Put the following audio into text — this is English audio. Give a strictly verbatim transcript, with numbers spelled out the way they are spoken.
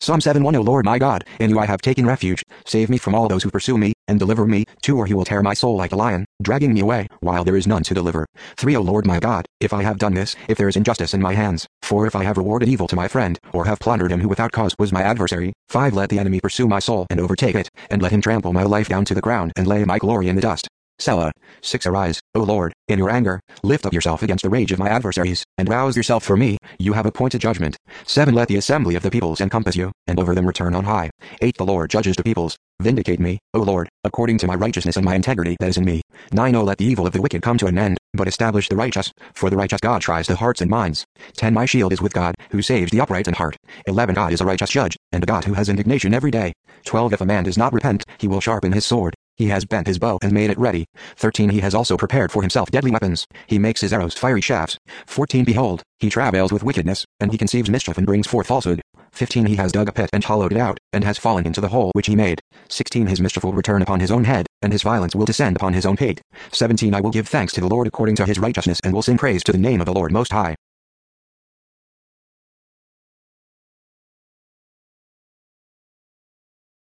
Psalm seven one O Lord my God, in you I have taken refuge. Save me from all those who pursue me, and deliver me. two Or he will tear my soul like a lion, dragging me away, while there is none to deliver. three O Lord my God, if I have done this, if there is injustice in my hands, four If I have rewarded evil to my friend, or have plundered him who without cause was my adversary, five Let the enemy pursue my soul and overtake it, and let him trample my life down to the ground and lay my glory in the dust. Selah. six Arise, O Lord, in your anger, lift up yourself against the rage of my adversaries, and rouse yourself for me, you have appointed judgment. seven Let the assembly of the peoples encompass you, and over them return on high. eight The Lord judges the peoples. Vindicate me, O Lord, according to my righteousness and my integrity that is in me. nine O let the evil of the wicked come to an end, but establish the righteous, for the righteous God tries the hearts and minds. ten My shield is with God, who saves the upright in heart. eleven God is a righteous judge, and a God who has indignation every day. twelve If a man does not repent, he will sharpen his sword. He has bent his bow and made it ready. thirteen He has also prepared for himself deadly weapons. He makes his arrows fiery shafts. fourteen Behold, he travails with wickedness, and he conceives mischief and brings forth falsehood. fifteen He has dug a pit and hollowed it out, and has fallen into the hole which he made. sixteen His mischief will return upon his own head, and his violence will descend upon his own pate. seventeen I will give thanks to the Lord according to his righteousness and will sing praise to the name of the Lord Most High.